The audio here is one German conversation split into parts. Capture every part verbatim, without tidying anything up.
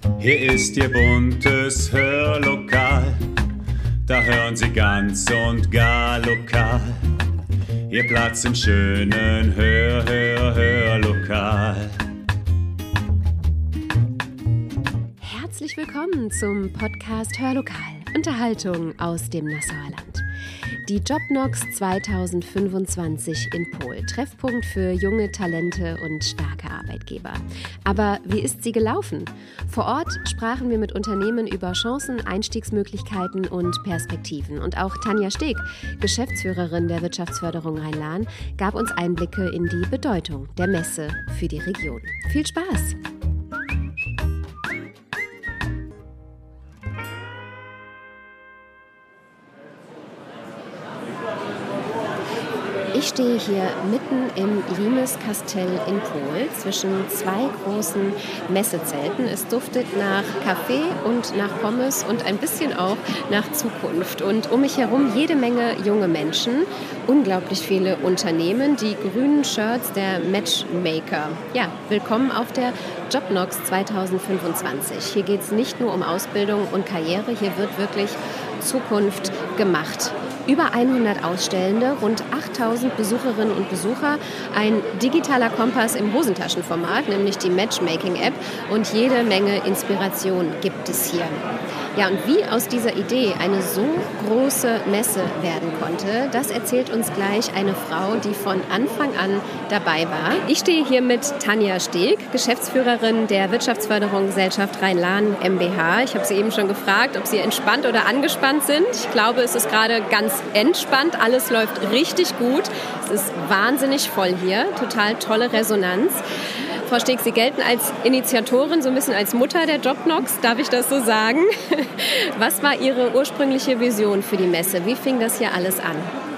Hier ist Ihr buntes Hörlokal, da hören Sie ganz und gar lokal. Ihr Platz im schönen Hör, Hör, Hörlokal. Herzlich willkommen zum Podcast Hörlokal, Unterhaltung aus dem Nassauer Land. Die Jobnox zwanzig fünfundzwanzig in Pohl, Treffpunkt für junge Talente und starke Arbeitgeber. Aber wie ist sie gelaufen? Vor Ort sprachen wir mit Unternehmen über Chancen, Einstiegsmöglichkeiten und Perspektiven. Und auch Tanja Steg, Geschäftsführerin der Wirtschaftsförderung Rhein-Lahn, gab uns Einblicke in die Bedeutung der Messe für die Region. Viel Spaß! Ich stehe hier mitten im Limeskastell in Pohl zwischen zwei großen Messezelten. Es duftet nach Kaffee und nach Pommes und ein bisschen auch nach Zukunft. Und um mich herum jede Menge junge Menschen, unglaublich viele Unternehmen, die grünen Shirts der Matchmaker. Ja, willkommen auf der Jobnox zwanzig fünfundzwanzig. Hier geht es nicht nur um Ausbildung und Karriere, hier wird wirklich Zukunft gemacht. Über hundert Ausstellende, rund achttausend Besucherinnen und Besucher, ein digitaler Kompass im Hosentaschenformat, nämlich die Matchmaking-App, und jede Menge Inspiration gibt es hier. Ja, und wie aus dieser Idee eine so große Messe werden konnte, das erzählt uns gleich eine Frau, die von Anfang an dabei war. Ich stehe hier mit Tanja Steg, Geschäftsführerin der Wirtschaftsförderung Gesellschaft Rhein-Lahn GmbH. Ich habe Sie eben schon gefragt, ob Sie entspannt oder angespannt sind. Ich glaube, es ist gerade ganz entspannt. Alles läuft richtig gut. Es ist wahnsinnig voll hier. Total tolle Resonanz. Frau Steg, Sie gelten als Initiatorin, so ein bisschen als Mutter der Jobnox, darf ich das so sagen? Was war Ihre ursprüngliche Vision für die Messe? Wie fing das hier alles an?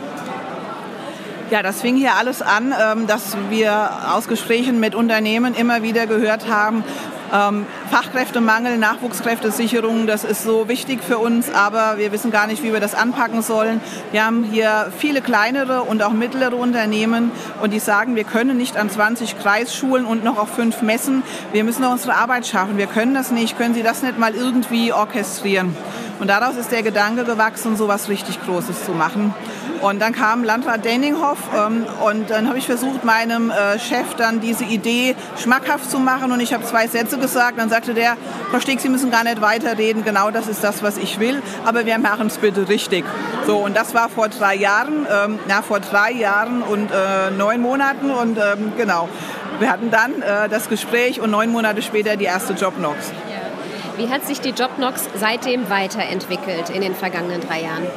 Ja, das fing hier alles an, dass wir aus Gesprächen mit Unternehmen immer wieder gehört haben, Ähm, Fachkräftemangel, Nachwuchskräftesicherung, das ist so wichtig für uns, aber wir wissen gar nicht, wie wir das anpacken sollen. Wir haben hier viele kleinere und auch mittlere Unternehmen und die sagen, wir können nicht an zwanzig Kreisschulen und noch auf fünf Messen. Wir müssen noch unsere Arbeit schaffen. Wir können das nicht. Können Sie das nicht mal irgendwie orchestrieren? Und daraus ist der Gedanke gewachsen, so was richtig Großes zu machen. Und dann kam Landrat Denninghoff ähm, und dann habe ich versucht, meinem äh, Chef dann diese Idee schmackhaft zu machen und ich habe zwei Sätze gesagt. Dann sagte der, Frau Steg, Sie müssen gar nicht weiterreden, genau das ist das, was ich will, aber wir machen es bitte richtig. So, und das war vor drei Jahren, ähm, na, vor drei Jahren und äh, neun Monaten und ähm, genau. Wir hatten dann äh, das Gespräch und neun Monate später die erste Jobnox. Wie hat sich die Jobnox seitdem weiterentwickelt in den vergangenen drei Jahren?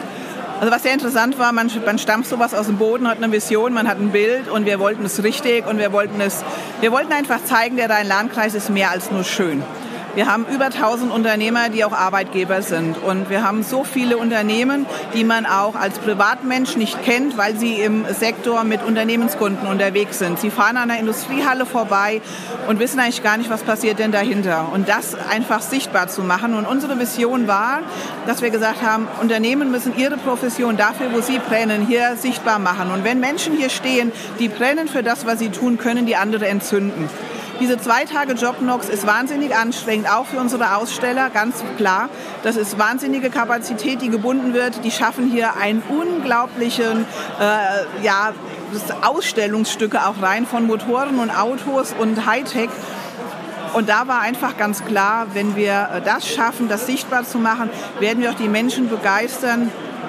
Also was sehr interessant war, man, man stampft sowas aus dem Boden, hat eine Vision, man hat ein Bild und wir wollten es richtig und wir wollten es, wir wollten einfach zeigen, der Rhein-Lahn-Kreis ist mehr als nur schön. Wir haben über tausend Unternehmer, die auch Arbeitgeber sind. Und wir haben so viele Unternehmen, die man auch als Privatmensch nicht kennt, weil sie im Sektor mit Unternehmenskunden unterwegs sind. Sie fahren an einer Industriehalle vorbei und wissen eigentlich gar nicht, was passiert denn dahinter. Und das einfach sichtbar zu machen. Und unsere Vision war, dass wir gesagt haben, Unternehmen müssen ihre Profession dafür, wo sie brennen, hier sichtbar machen. Und wenn Menschen hier stehen, die brennen für das, was sie tun, können die andere entzünden. Diese zwei Tage Jobnox ist wahnsinnig anstrengend, auch für unsere Aussteller, ganz klar. Das ist wahnsinnige Kapazität, die gebunden wird. Die schaffen hier einen unglaublichen äh, ja, Ausstellungsstücke auch rein von Motoren und Autos und Hightech. Und da war einfach ganz klar, wenn wir das schaffen, das sichtbar zu machen, werden wir auch die Menschen begeistern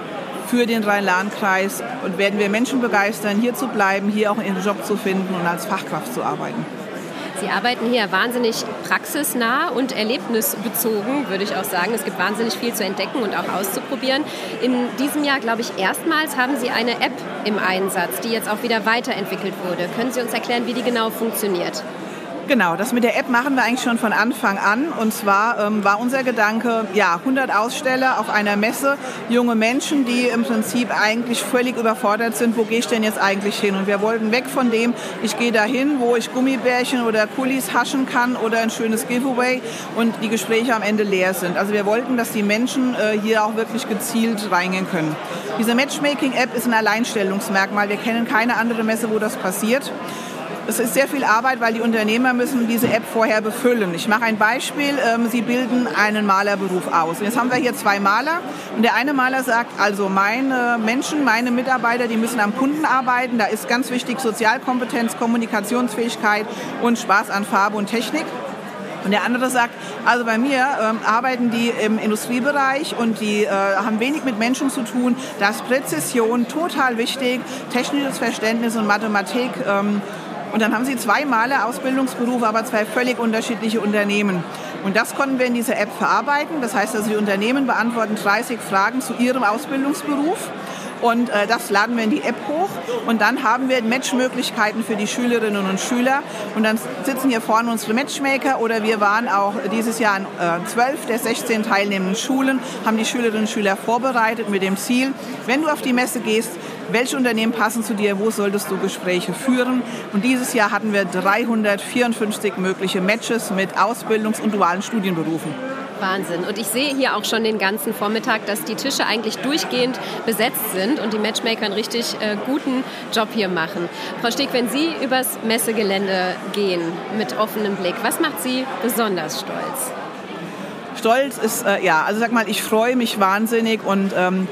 für den Rhein-Lahn-Kreis und werden wir Menschen begeistern, hier zu bleiben, hier auch ihren Job zu finden und als Fachkraft zu arbeiten. Sie arbeiten hier wahnsinnig praxisnah und erlebnisbezogen, würde ich auch sagen. Es gibt wahnsinnig viel zu entdecken und auch auszuprobieren. In diesem Jahr, glaube ich, erstmals haben Sie eine App im Einsatz, die jetzt auch wieder weiterentwickelt wurde. Können Sie uns erklären, wie die genau funktioniert? Genau, das mit der App machen wir eigentlich schon von Anfang an. Und zwar ähm, war unser Gedanke, ja, hundert Aussteller auf einer Messe, junge Menschen, die im Prinzip eigentlich völlig überfordert sind. Wo gehe ich denn jetzt eigentlich hin? Und wir wollten weg von dem, ich gehe dahin, wo ich Gummibärchen oder Kulis haschen kann oder ein schönes Giveaway und die Gespräche am Ende leer sind. Also wir wollten, dass die Menschen äh, hier auch wirklich gezielt reingehen können. Diese Matchmaking-App ist ein Alleinstellungsmerkmal. Wir kennen keine andere Messe, wo das passiert. Es ist sehr viel Arbeit, weil die Unternehmer müssen diese App vorher befüllen. Ich mache ein Beispiel. Sie bilden einen Malerberuf aus. Jetzt haben wir hier zwei Maler und der eine Maler sagt, also meine Menschen, meine Mitarbeiter, die müssen am Kunden arbeiten. Da ist ganz wichtig Sozialkompetenz, Kommunikationsfähigkeit und Spaß an Farbe und Technik. Und der andere sagt, also bei mir ähm, arbeiten die im Industriebereich und die äh, haben wenig mit Menschen zu tun. Da ist Präzision total wichtig, technisches Verständnis und Mathematik. Ähm, und dann haben sie zwei Maler Ausbildungsberufe, aber zwei völlig unterschiedliche Unternehmen. Und das konnten wir in dieser App verarbeiten. Das heißt, also die Unternehmen beantworten dreißig Fragen zu ihrem Ausbildungsberuf. Und äh, das laden wir in die App hoch und dann haben wir Matchmöglichkeiten für die Schülerinnen und Schüler. Und dann sitzen hier vorne unsere Matchmaker oder wir waren auch dieses Jahr an äh, zwölf der sechzehn teilnehmenden Schulen, haben die Schülerinnen und Schüler vorbereitet mit dem Ziel, wenn du auf die Messe gehst, welche Unternehmen passen zu dir, wo solltest du Gespräche führen? Und dieses Jahr hatten wir dreihundertvierundfünfzig mögliche Matches mit Ausbildungs- und dualen Studienberufen. Wahnsinn. Und ich sehe hier auch schon den ganzen Vormittag, dass die Tische eigentlich durchgehend besetzt sind und die Matchmaker einen richtig äh, guten Job hier machen. Frau Steg, wenn Sie übers Messegelände gehen mit offenem Blick, was macht Sie besonders stolz? Stolz ist, äh, ja, also sag mal, ich freue mich wahnsinnig und ähm,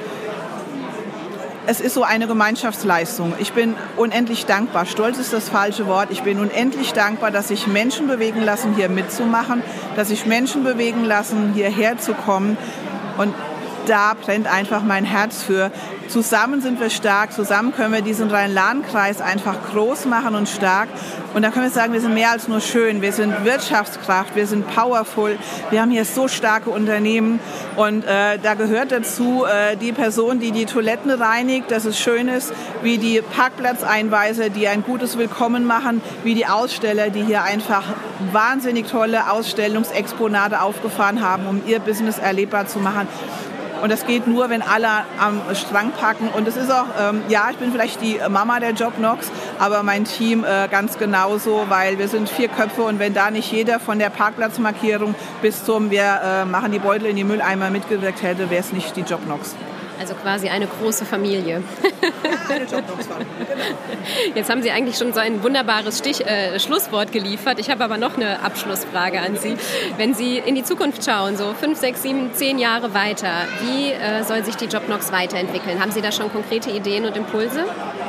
es ist so eine Gemeinschaftsleistung. Ich bin unendlich dankbar. Stolz ist das falsche Wort. Ich bin unendlich dankbar, dass sich Menschen bewegen lassen, hier mitzumachen, dass sich Menschen bewegen lassen, hierher zu kommen. Und da brennt einfach mein Herz für. Zusammen sind wir stark, zusammen können wir diesen Rhein-Lahn-Kreis einfach groß machen und stark. Und da können wir sagen, wir sind mehr als nur schön, wir sind Wirtschaftskraft, wir sind powerful, wir haben hier so starke Unternehmen. Und äh, da gehört dazu äh, die Person, die die Toiletten reinigt, dass es schön ist, wie die Parkplatzeinweiser, die ein gutes Willkommen machen, wie die Aussteller, die hier einfach wahnsinnig tolle Ausstellungsexponate aufgefahren haben, um ihr Business erlebbar zu machen. Und das geht nur, wenn alle am Strang packen. Und es ist auch, ähm, ja, ich bin vielleicht die Mama der JobNox, aber mein Team äh, ganz genauso, weil wir sind vier Köpfe und wenn da nicht jeder von der Parkplatzmarkierung bis zum wir äh, machen die Beutel in die Mülleimer mitgewirkt hätte, wäre es nicht die JobNox. Also quasi eine große Familie. Ja, eine JobNox-Familie, genau. Jetzt haben Sie eigentlich schon so ein wunderbares Stich, äh, Schlusswort geliefert. Ich habe aber noch eine Abschlussfrage an Sie. Wenn Sie in die Zukunft schauen, so fünf, sechs, sieben, zehn Jahre weiter, wie äh, soll sich die JobNox weiterentwickeln? Haben Sie da schon konkrete Ideen und Impulse?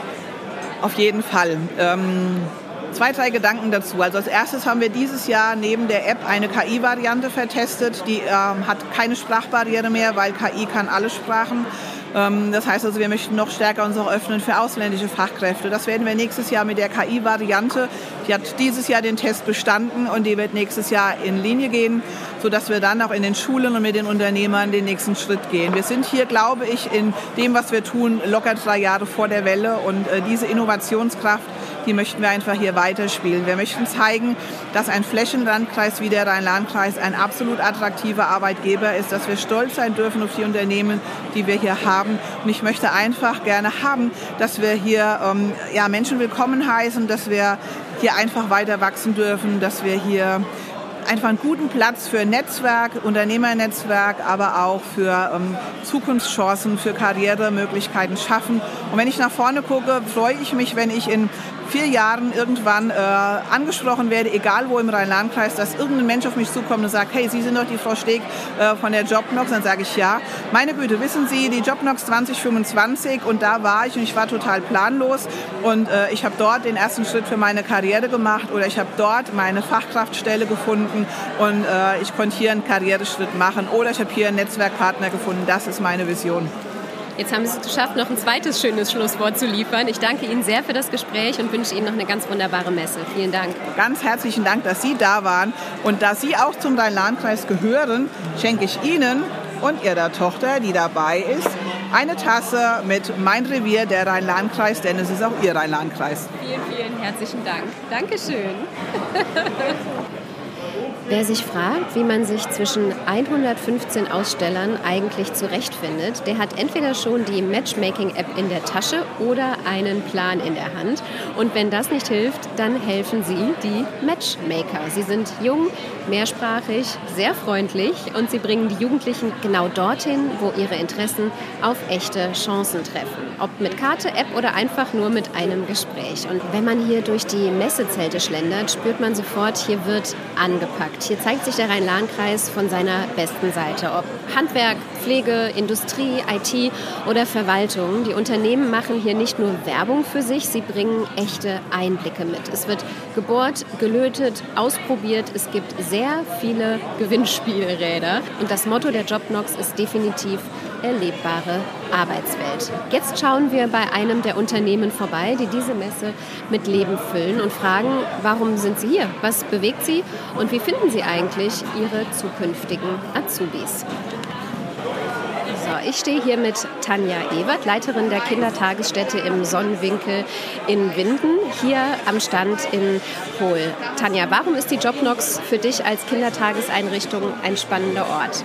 Auf jeden Fall. Ähm Zwei, drei Gedanken dazu. Also als erstes haben wir dieses Jahr neben der App eine K I-Variante vertestet. Die ähm, hat keine Sprachbarriere mehr, weil K I kann alle Sprachen. Ähm, das heißt also, wir möchten noch stärker uns auch öffnen für ausländische Fachkräfte. Das werden wir nächstes Jahr mit der K I-Variante. Die hat dieses Jahr den Test bestanden und die wird nächstes Jahr in Linie gehen, sodass wir dann auch in den Schulen und mit den Unternehmern den nächsten Schritt gehen. Wir sind hier, glaube ich, in dem, was wir tun, locker drei Jahre vor der Welle und äh, diese Innovationskraft, die möchten wir einfach hier weiterspielen. Wir möchten zeigen, dass ein Flächenlandkreis wie der Rhein-Lahn-Kreis ein absolut attraktiver Arbeitgeber ist, dass wir stolz sein dürfen auf die Unternehmen, die wir hier haben. Und ich möchte einfach gerne haben, dass wir hier ähm, ja, Menschen willkommen heißen, dass wir hier einfach weiter wachsen dürfen, dass wir hier einfach einen guten Platz für Netzwerk, Unternehmernetzwerk, aber auch für ähm, Zukunftschancen, für Karrieremöglichkeiten schaffen. Und wenn ich nach vorne gucke, freue ich mich, wenn ich in vier Jahren irgendwann äh, angesprochen werde, egal wo im Rhein-Lahn-Kreis, dass irgendein Mensch auf mich zukommt und sagt, hey, Sie sind doch die Frau Steg äh, von der JobNox. Dann sage ich ja. Meine Güte, wissen Sie, die JobNox zwanzig fünfundzwanzig und da war ich und ich war total planlos und äh, ich habe dort den ersten Schritt für meine Karriere gemacht oder ich habe dort meine Fachkraftstelle gefunden und äh, ich konnte hier einen Karriereschritt machen oder ich habe hier einen Netzwerkpartner gefunden. Das ist meine Vision. Jetzt haben Sie es geschafft, noch ein zweites schönes Schlusswort zu liefern. Ich danke Ihnen sehr für das Gespräch und wünsche Ihnen noch eine ganz wunderbare Messe. Vielen Dank. Ganz herzlichen Dank, dass Sie da waren. Und da Sie auch zum Rhein-Lahn-Kreis gehören, schenke ich Ihnen und Ihrer Tochter, die dabei ist, eine Tasse mit Mein Revier, der Rhein-Lahn-Kreis, denn es ist auch Ihr Rhein-Lahn-Kreis. Vielen, vielen herzlichen Dank. Dankeschön. Wer sich fragt, wie man sich zwischen hundertfünfzehn Ausstellern eigentlich zurechtfindet, der hat entweder schon die Matchmaking-App in der Tasche oder einen Plan in der Hand. Und wenn das nicht hilft, dann helfen sie, die Matchmaker. Sie sind jung, mehrsprachig, sehr freundlich und sie bringen die Jugendlichen genau dorthin, wo ihre Interessen auf echte Chancen treffen. Ob mit Karte, App oder einfach nur mit einem Gespräch. Und wenn man hier durch die Messezelte schlendert, spürt man sofort, hier wird angepackt. Hier zeigt sich der Rhein-Lahn-Kreis von seiner besten Seite. Ob Handwerk, Pflege, Industrie, I T oder Verwaltung. Die Unternehmen machen hier nicht nur Werbung für sich, sie bringen echte Einblicke mit. Es wird gebohrt, gelötet, ausprobiert. Es gibt sehr viele Gewinnspielräder. Und das Motto der Jobnox ist definitiv erlebbare Arbeitswelt. Jetzt schauen wir bei einem der Unternehmen vorbei, die diese Messe mit Leben füllen und fragen, warum sind sie hier? Was bewegt sie? Und wie finden sie eigentlich ihre zukünftigen Azubis? So, ich stehe hier mit Tanja Ewert, Leiterin der Kindertagesstätte im Sonnenwinkel in Winden, hier am Stand in Pohl. Tanja, warum ist die Jobnox für dich als Kindertageseinrichtung ein spannender Ort?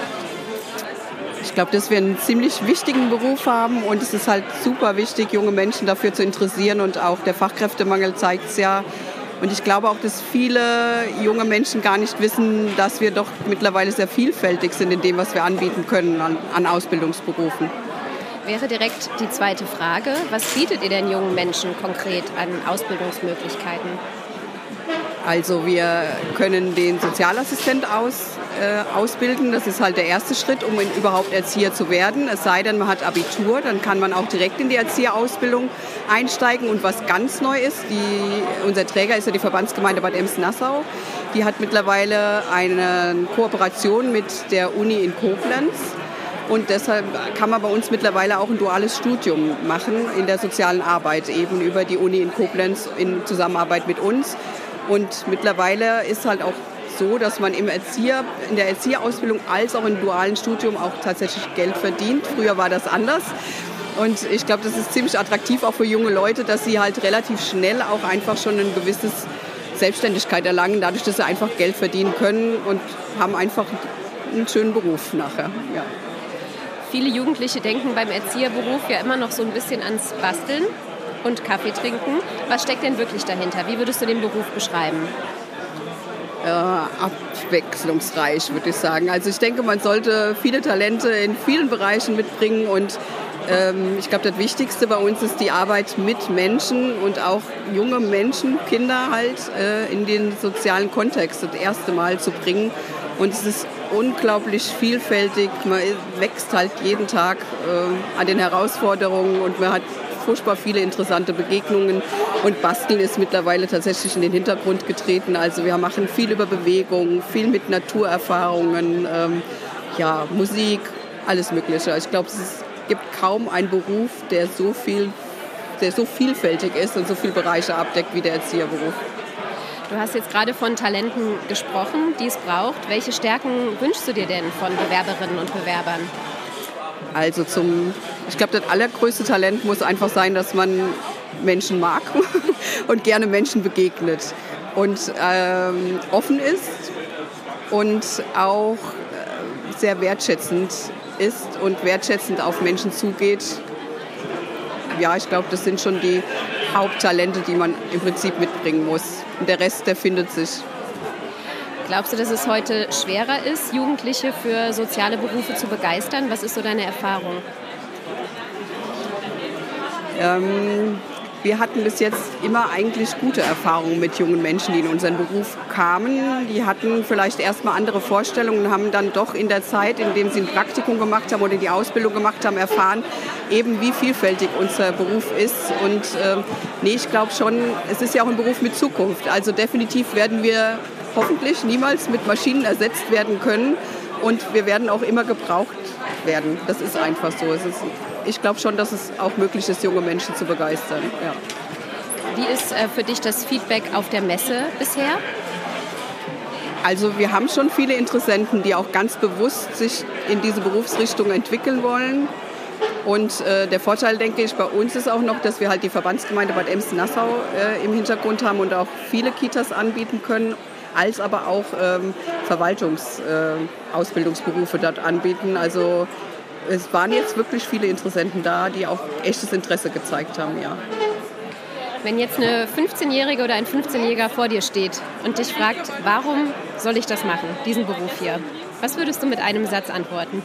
Ich glaube, dass wir einen ziemlich wichtigen Beruf haben und es ist halt super wichtig, junge Menschen dafür zu interessieren und auch der Fachkräftemangel zeigt es ja. Und ich glaube auch, dass viele junge Menschen gar nicht wissen, dass wir doch mittlerweile sehr vielfältig sind in dem, was wir anbieten können an, an Ausbildungsberufen. Wäre direkt die zweite Frage. Was bietet ihr denn jungen Menschen konkret an Ausbildungsmöglichkeiten? Also wir können den Sozialassistent aus, äh, ausbilden. Das ist halt der erste Schritt, um überhaupt Erzieher zu werden. Es sei denn, man hat Abitur, dann kann man auch direkt in die Erzieherausbildung einsteigen. Und was ganz neu ist, die, unser Träger ist ja die Verbandsgemeinde Bad Ems-Nassau. Die hat mittlerweile eine Kooperation mit der Uni in Koblenz. Und deshalb kann man bei uns mittlerweile auch ein duales Studium machen in der sozialen Arbeit, eben über die Uni in Koblenz in Zusammenarbeit mit uns. Und mittlerweile ist halt auch so, dass man im Erzieher, in der Erzieherausbildung als auch im dualen Studium auch tatsächlich Geld verdient. Früher war das anders. Und ich glaube, das ist ziemlich attraktiv auch für junge Leute, dass sie halt relativ schnell auch einfach schon ein gewisses Selbstständigkeit erlangen, dadurch, dass sie einfach Geld verdienen können und haben einfach einen schönen Beruf nachher. Ja. Viele Jugendliche denken beim Erzieherberuf ja immer noch so ein bisschen ans Basteln und Kaffee trinken. Was steckt denn wirklich dahinter? Wie würdest du den Beruf beschreiben? Äh, abwechslungsreich, würde ich sagen. Also ich denke, man sollte viele Talente in vielen Bereichen mitbringen und ähm, ich glaube, das Wichtigste bei uns ist die Arbeit mit Menschen und auch junge Menschen, Kinder halt, äh, in den sozialen Kontext das erste Mal zu bringen. Und es ist unglaublich vielfältig. Man wächst halt jeden Tag äh, an den Herausforderungen und man hat furchtbar viele interessante Begegnungen und Basteln ist mittlerweile tatsächlich in den Hintergrund getreten. Also wir machen viel über Bewegung, viel mit Naturerfahrungen, ähm, ja, Musik, alles Mögliche. Ich glaube, es ist, gibt kaum einen Beruf, der so viel, der so vielfältig ist und so viele Bereiche abdeckt wie der Erzieherberuf. Du hast jetzt gerade von Talenten gesprochen, die es braucht. Welche Stärken wünschst du dir denn von Bewerberinnen und Bewerbern? Also zum, ich glaube, das allergrößte Talent muss einfach sein, dass man Menschen mag und gerne Menschen begegnet und ähm, offen ist und auch äh, sehr wertschätzend ist und wertschätzend auf Menschen zugeht. Ja, ich glaube, das sind schon die Haupttalente, die man im Prinzip mitbringen muss. Und der Rest, der findet sich. Glaubst du, dass es heute schwerer ist, Jugendliche für soziale Berufe zu begeistern? Was ist so deine Erfahrung? Ähm, wir hatten bis jetzt immer eigentlich gute Erfahrungen mit jungen Menschen, die in unseren Beruf kamen. Die hatten vielleicht erstmal andere Vorstellungen und haben dann doch in der Zeit, in der sie ein Praktikum gemacht haben oder die Ausbildung gemacht haben, erfahren, eben wie vielfältig unser Beruf ist. Und äh, nee, ich glaube schon, es ist ja auch ein Beruf mit Zukunft. Also definitiv werden wir hoffentlich niemals mit Maschinen ersetzt werden können und wir werden auch immer gebraucht werden. Das ist einfach so. Es ist, ich glaube schon, dass es auch möglich ist, junge Menschen zu begeistern. Ja. Wie ist äh, für dich das Feedback auf der Messe bisher? Also wir haben schon viele Interessenten, die auch ganz bewusst sich in diese Berufsrichtung entwickeln wollen. Und äh, der Vorteil, denke ich, bei uns ist auch noch, dass wir halt die Verbandsgemeinde Bad Ems-Nassau äh, im Hintergrund haben und auch viele Kitas anbieten können. als aber auch ähm, Verwaltungsausbildungsberufe äh, dort anbieten. Also es waren jetzt wirklich viele Interessenten da, die auch echtes Interesse gezeigt haben, ja. Wenn jetzt eine fünfzehnjährige oder ein fünfzehnjähriger vor dir steht und dich fragt, warum soll ich das machen, diesen Beruf hier? Was würdest du mit einem Satz antworten?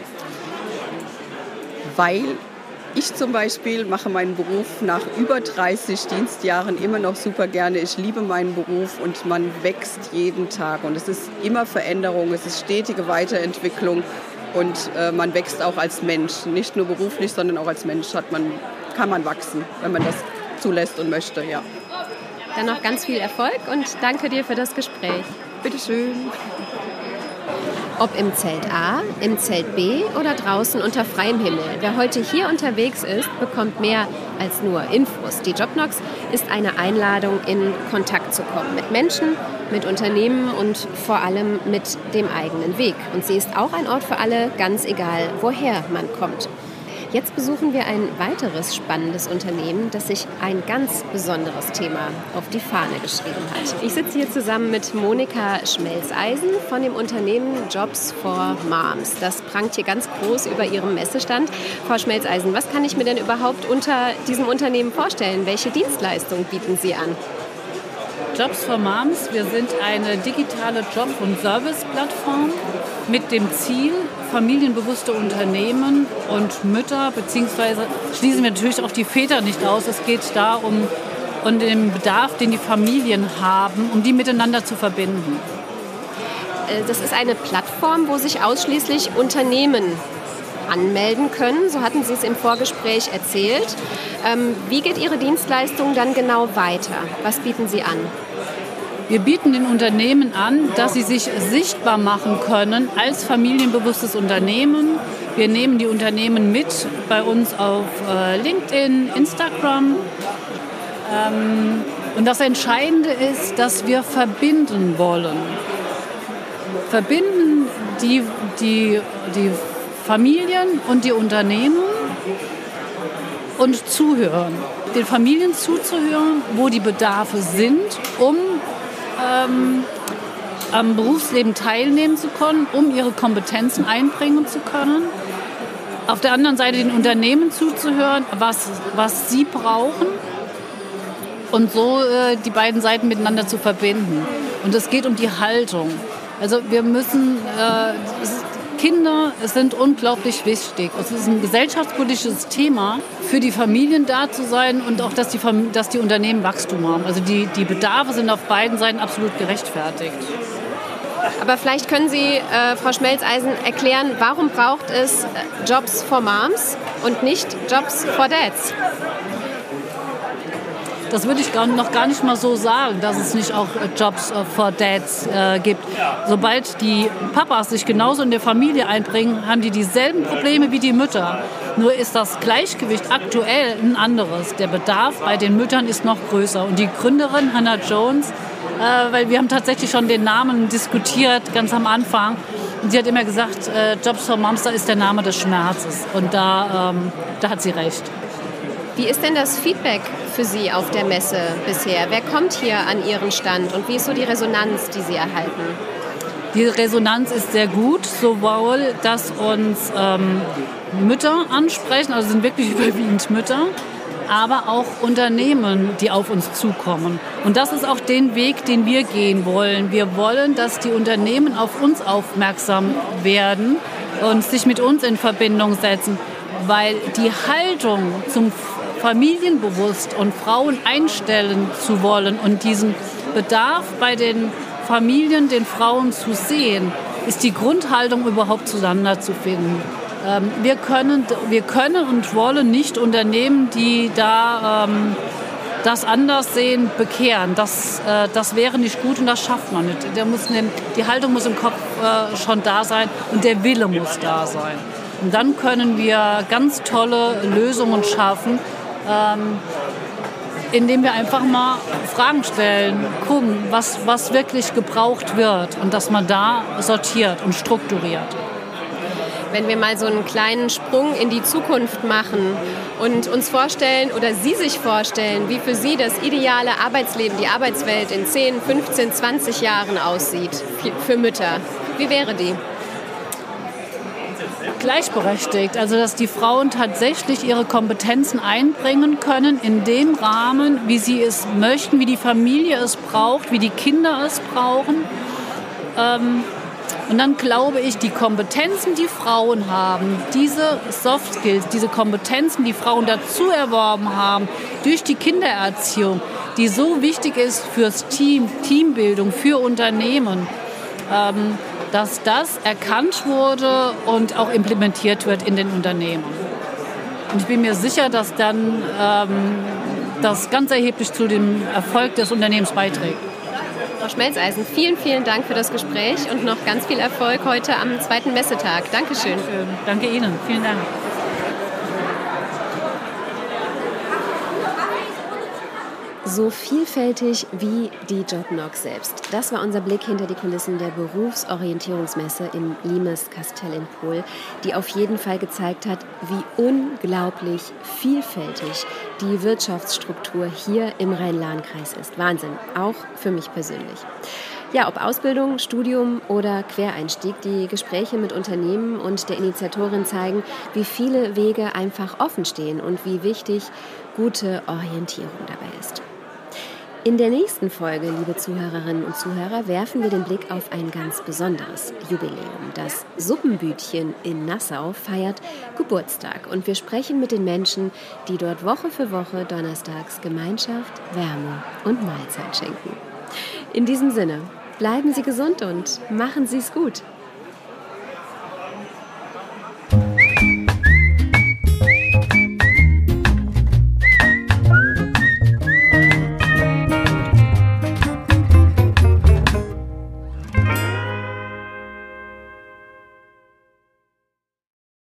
Weil ich zum Beispiel mache meinen Beruf nach über dreißig Dienstjahren immer noch super gerne. Ich liebe meinen Beruf und man wächst jeden Tag. Und es ist immer Veränderung, es ist stetige Weiterentwicklung und äh, man wächst auch als Mensch. Nicht nur beruflich, sondern auch als Mensch hat man, kann man wachsen, wenn man das zulässt und möchte. Ja. Dann noch ganz viel Erfolg und danke dir für das Gespräch. Bitteschön. Ob im Zelt A, im Zelt B oder draußen unter freiem Himmel. Wer heute hier unterwegs ist, bekommt mehr als nur Infos. Die Jobnox ist eine Einladung, in Kontakt zu kommen mit Menschen, mit Unternehmen und vor allem mit dem eigenen Weg. Und sie ist auch ein Ort für alle, ganz egal, woher man kommt. Jetzt besuchen wir ein weiteres spannendes Unternehmen, das sich ein ganz besonderes Thema auf die Fahne geschrieben hat. Ich sitze hier zusammen mit Monika Schmelzeisen von dem Unternehmen Jobs for Moms. Das prangt hier ganz groß über ihrem Messestand. Frau Schmelzeisen, was kann ich mir denn überhaupt unter diesem Unternehmen vorstellen? Welche Dienstleistungen bieten Sie an? Jobs for Moms, wir sind eine digitale Job- und Serviceplattform mit dem Ziel, familienbewusste Unternehmen und Mütter, beziehungsweise schließen wir natürlich auch die Väter nicht aus. Es geht da um, um den Bedarf, den die Familien haben, um die miteinander zu verbinden. Das ist eine Plattform, wo sich ausschließlich Unternehmen anmelden können. So hatten Sie es im Vorgespräch erzählt. Ähm, wie geht Ihre Dienstleistung dann genau weiter? Was bieten Sie an? Wir bieten den Unternehmen an, dass sie sich sichtbar machen können als familienbewusstes Unternehmen. Wir nehmen die Unternehmen mit bei uns auf äh, LinkedIn, Instagram. Ähm, und das Entscheidende ist, dass wir verbinden wollen. Verbinden die, die, die Familien und die Unternehmen und zuhören. Den Familien zuzuhören, wo die Bedarfe sind, um ähm, am Berufsleben teilnehmen zu können, um ihre Kompetenzen einbringen zu können. Auf der anderen Seite den Unternehmen zuzuhören, was, was sie brauchen und so äh, die beiden Seiten miteinander zu verbinden. Und es geht um die Haltung. Also wir müssen, äh, Kinder sind unglaublich wichtig. Es ist ein gesellschaftspolitisches Thema, für die Familien da zu sein und auch, dass die, dass die Unternehmen Wachstum haben. Also die, die Bedarfe sind auf beiden Seiten absolut gerechtfertigt. Aber vielleicht können Sie, äh, Frau Schmelzeisen, erklären, warum braucht es Jobs for Moms und nicht Jobs for Dads? Das würde ich noch gar nicht mal so sagen, dass es nicht auch Jobs for Dads äh, gibt. Sobald die Papas sich genauso in der Familie einbringen, haben die dieselben Probleme wie die Mütter. Nur ist das Gleichgewicht aktuell ein anderes. Der Bedarf bei den Müttern ist noch größer. Und die Gründerin Hannah Jones, äh, weil wir haben tatsächlich schon den Namen diskutiert, ganz am Anfang. Und sie hat immer gesagt, äh, Jobs for Moms, da ist der Name des Schmerzes. Und da, ähm, da hat sie recht. Wie ist denn das Feedback für Sie auf der Messe bisher? Wer kommt hier an Ihren Stand und wie ist so die Resonanz, die Sie erhalten? Die Resonanz ist sehr gut, sowohl, dass uns ähm, Mütter ansprechen, also sind wirklich überwiegend Mütter, aber auch Unternehmen, die auf uns zukommen. Und das ist auch den Weg, den wir gehen wollen. Wir wollen, dass die Unternehmen auf uns aufmerksam werden und sich mit uns in Verbindung setzen, weil die Haltung zum familienbewusst und Frauen einstellen zu wollen und diesen Bedarf bei den Familien, den Frauen zu sehen, ist die Grundhaltung überhaupt zueinander zu finden. Ähm, wir können, wir können und wollen nicht Unternehmen, die da ähm, das anders sehen, bekehren. Das, äh, das wäre nicht gut und das schafft man nicht. Der muss, die Haltung muss im Kopf äh, schon da sein und der Wille muss da sein. Und dann können wir ganz tolle Lösungen schaffen, ähm, indem wir einfach mal Fragen stellen, gucken, was, was wirklich gebraucht wird und dass man da sortiert und strukturiert. Wenn wir mal so einen kleinen Sprung in die Zukunft machen und uns vorstellen oder Sie sich vorstellen, wie für Sie das ideale Arbeitsleben, die Arbeitswelt in zehn, fünfzehn, zwanzig Jahren aussieht für Mütter. Wie wäre die? Gleichberechtigt, also dass die Frauen tatsächlich ihre Kompetenzen einbringen können in dem Rahmen, wie sie es möchten, wie die Familie es braucht, wie die Kinder es brauchen. Ähm, und dann glaube ich, die Kompetenzen, die Frauen haben, diese Soft Skills, diese Kompetenzen, die Frauen dazu erworben haben durch die Kindererziehung, die so wichtig ist fürs Team, Teambildung, für Unternehmen, ähm, dass das erkannt wurde und auch implementiert wird in den Unternehmen. Und ich bin mir sicher, dass dann ähm, das ganz erheblich zu dem Erfolg des Unternehmens beiträgt. Frau Schmelzeisen, vielen, vielen Dank für das Gespräch und noch ganz viel Erfolg heute am zweiten Messetag. Dankeschön. Danke, danke Ihnen. Vielen Dank. So vielfältig wie die Jobnok selbst. Das war unser Blick hinter die Kulissen der Berufsorientierungsmesse im Limes Kastell in Pohl, die auf jeden Fall gezeigt hat, wie unglaublich vielfältig die Wirtschaftsstruktur hier im Rhein-Lahn-Kreis ist. Wahnsinn, auch für mich persönlich. Ja, ob Ausbildung, Studium oder Quereinstieg, die Gespräche mit Unternehmen und der Initiatorin zeigen, wie viele Wege einfach offen stehen und wie wichtig gute Orientierung dabei ist. In der nächsten Folge, liebe Zuhörerinnen und Zuhörer, werfen wir den Blick auf ein ganz besonderes Jubiläum. Das Suppenbütchen in Nassau feiert Geburtstag und wir sprechen mit den Menschen, die dort Woche für Woche donnerstags Gemeinschaft, Wärme und Mahlzeit schenken. In diesem Sinne, bleiben Sie gesund und machen Sie es gut.